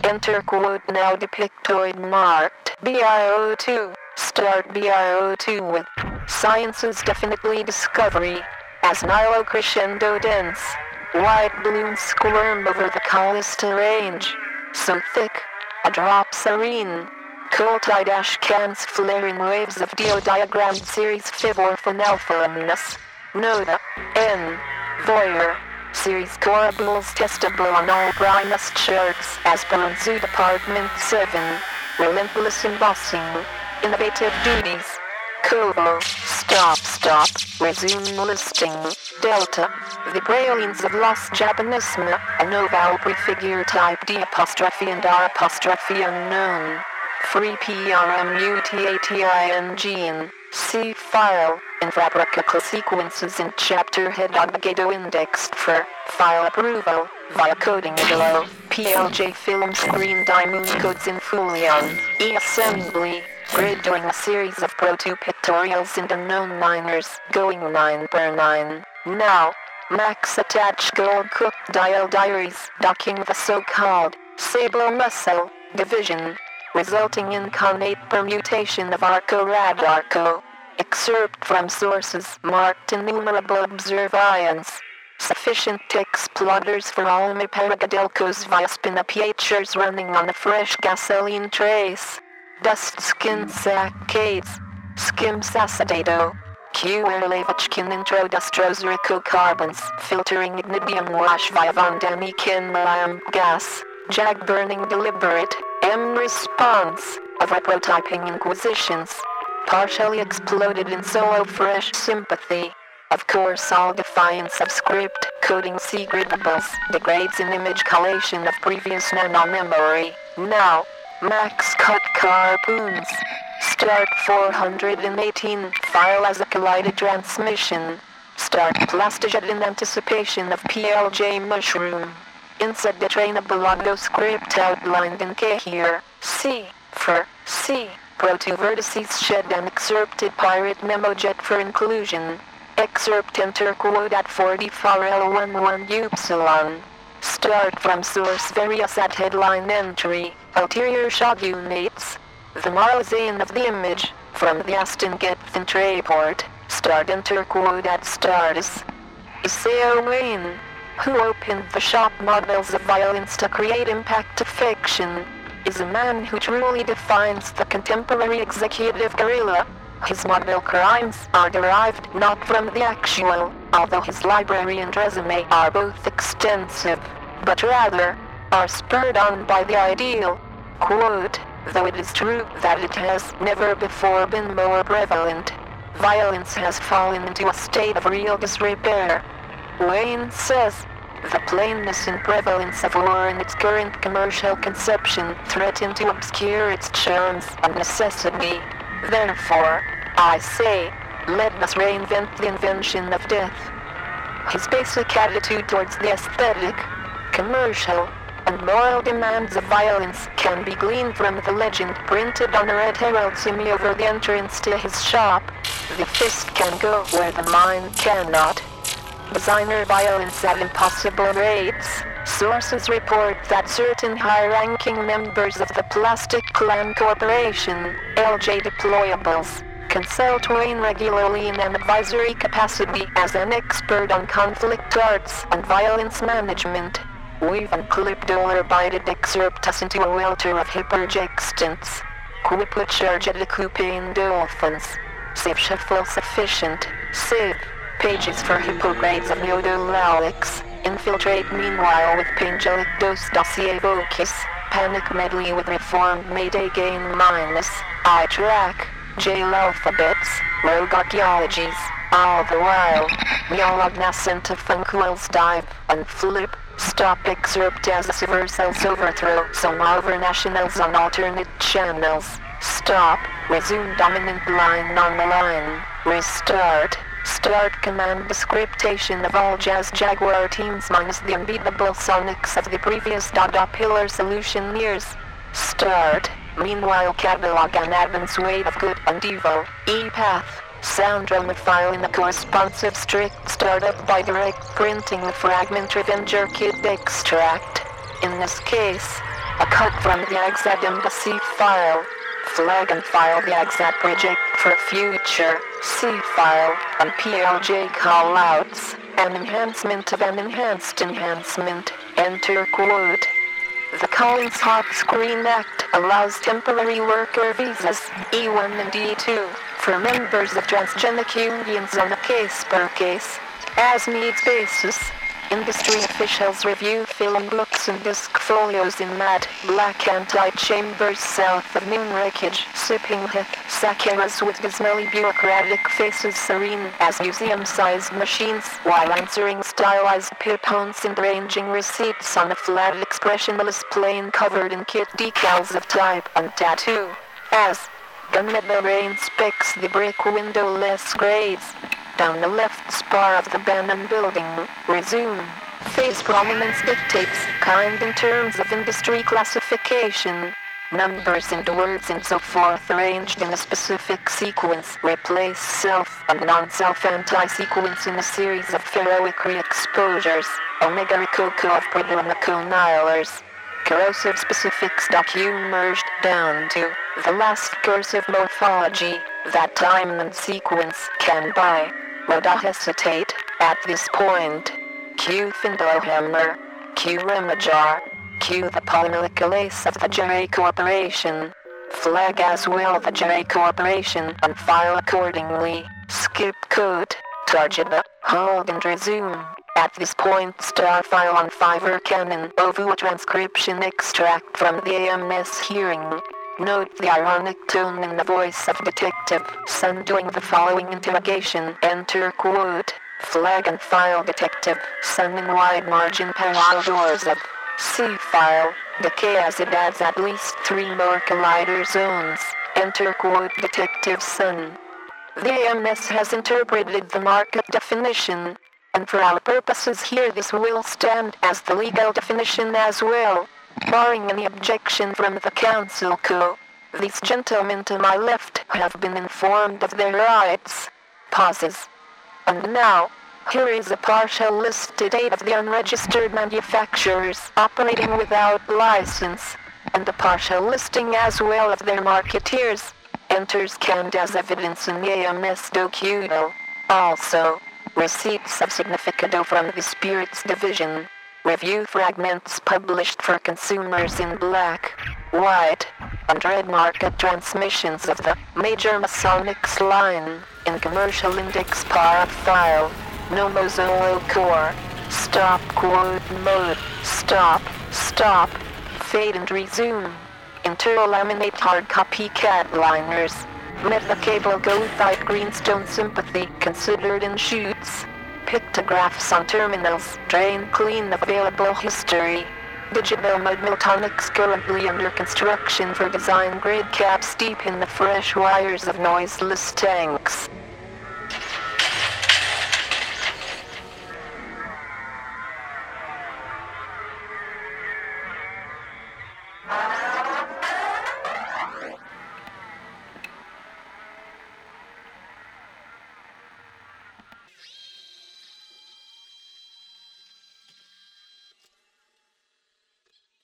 Enter quote now depictoid marked BIO2. Start BIO2 with science's definitely discovery. As Nilo crescendo dense, white balloons squirm over the Callista range. So thick, a drop serene. Cold-eyed ash cans flare in waves of diagrammed series Fivor Phenalphorinus. Nota, N, Voyeur. Series Corables testable on all Primus charts as per Zoo Department 7. Relentless embossing. Innovative duties. Kovo. Stop. Resume listing. Delta. The pralines of Lost Japanisme. A no vowel prefigure type D apostrophe and R apostrophe unknown. Free PRMUTATING. C file. Infrabrachical sequences in chapter head Obligado indexed for file approval via coding below. PLJ film screen diamond codes in Fooleon. E-assembly. Grid doing a series of Pro2 pictorials and unknown minors going 9 per 9. Now, Max attach gold cooked dial diaries docking the so-called Sable muscle division, resulting in connate permutation of Arco-Radarco. Excerpt from sources marked innumerable observions. Sufficient exploiters for all my Paragadelcos via spinapiatures running on a fresh gasoline trace. Dust skin saccades. Skim sacidato. Q Erlevachkin intro carbons filtering ignidium wash via von Daniken lamp gas. Jag burning deliberate. M response of reprotyping inquisitions. Partially exploded in solo fresh sympathy. Of course all defiance of script coding segregables degrades in image collation of previous nano-memory. Now, max cut carpoons. Start 418 file as a collided transmission. Start plastijet in anticipation of PLJ mushroom. Insert the trainable audio script outlined in K here. C for C. Pro2 vertices shed an excerpted pirate memo jet for inclusion. Excerpt enter quote at 40 L11 Upsilon. Start from source various at headline entry. Ulterior shot units. The Marlzane of the image. From the Aston Gethin Trayport. Start enter quote at Stardust. Isao Wayne. Who opened the shop models of violence to create impact of fiction. Is a man who truly defines the contemporary executive guerrilla. His model crimes are derived not from the actual, although his library and resume are both extensive, but rather are spurred on by the ideal. Quote, though it is true that it has never before been more prevalent, violence has fallen into a state of real disrepair. Wayne says, the plainness and prevalence of war in its current commercial conception threaten to obscure its charms and necessity. Therefore, I say, let us reinvent the invention of death. His basic attitude towards the aesthetic, commercial, and moral demands of violence can be gleaned from the legend printed on a red herald semi over the entrance to his shop. The fist can go where the mind cannot. Designer violence at impossible rates. Sources report that certain high-ranking members of the Plastic Clan Corporation, LJ Deployables, consult Wayne regularly in an advisory capacity as an expert on conflict arts and violence management. We've unclipped dollar-bided excerpt us into a welter of hyperjextants. Quiput charged de coupain dolphins. Save shuffle sufficient. Save. Pages for hippogrades of Yodolalics. Infiltrate meanwhile with Pangelic Dose Dossier Vocus. Panic medley with Reformed Mayday Gain minus. I-Track. Jail alphabets. Rogue archaeologies. All the while. Neolog nascent funkwells dive. And flip. Stop excerpt as a cells overthrow. Some over nationals on alternate channels. Stop. Resume dominant line on the line. Restart. Start command descriptation of all Jazz Jaguar teams minus the unbeatable Sonics of the previous Dada Pillar solution years. Start. Meanwhile catalog an advance weight of good and evil. E-path. Sound drama file in a corresponsive strict startup by direct printing a fragment Revenger Kid extract. In this case, A cut from the Exat Embassy file. Flag and file the Exat project for future C file and PLJ callouts. An enhancement of an enhanced enhancement. Enter quote. The Collins Hart-Screen Act allows temporary worker visas, E1 and E2, for members of transgenic unions on a case-per-case, as-needs basis. Industry officials review film books and disc folios in matte, black anti-chambers south of moon wreckage, sipping sakeras with dismally bureaucratic faces serene as museum-sized machines, while answering stylized pip-hones and arranging receipts on a flat expressionless plane covered in kit decals of type and tattoo. As gunmetal rain specks the brick windowless grades. Down the left spar of the Bannon building, resume. Phase prominence dictates kind in terms of industry classification. Numbers and words and so forth arranged in a specific sequence replace self and non-self anti-sequence in a series of ferroic re-exposures. Omega Rococo of Proto-Nihilers. Corrosive specifics merged down to the last cursive morphology that time and sequence can buy. Would I hesitate at this point? Q Findlehammer. Q Remajar. Q the polymoleculase of the J Corporation. Flag as well the J Corporation and file accordingly. Skip code. Target hold and resume. At this point star file on Fiverr Canon OVU transcription extract from the AMS hearing. Note the ironic tone in the voice of Detective Sun doing the following interrogation. Enter quote. Flag and file Detective Sun in wide margin parallel doors of C file. Decay as it adds at least 3 more collider zones. Enter quote Detective Sun. The AMS has interpreted the market definition. And for our purposes here this will stand as the legal definition as well. Barring any objection from the Council Co. These gentlemen to my left have been informed of their rights. Pauses. And now, here is a partial listed aid of the unregistered manufacturers operating without license, and a partial listing as well of their marketeers. Enters scanned as evidence in the AMS document. Also, receipts of significado from the Spirits Division. Review fragments published for consumers in black, white, and red market transmissions of the major Masonics line in commercial index par file. No Mozolo core. Stop quote mode. Stop. Fade and resume. Interlaminate hard copy catliners. Methacable goethite greenstone sympathy considered in shoots. Pictographs on terminals, drain clean available history. Digital mud Miltonics currently under construction for design grid caps deep in the fresh wires of noiseless tanks.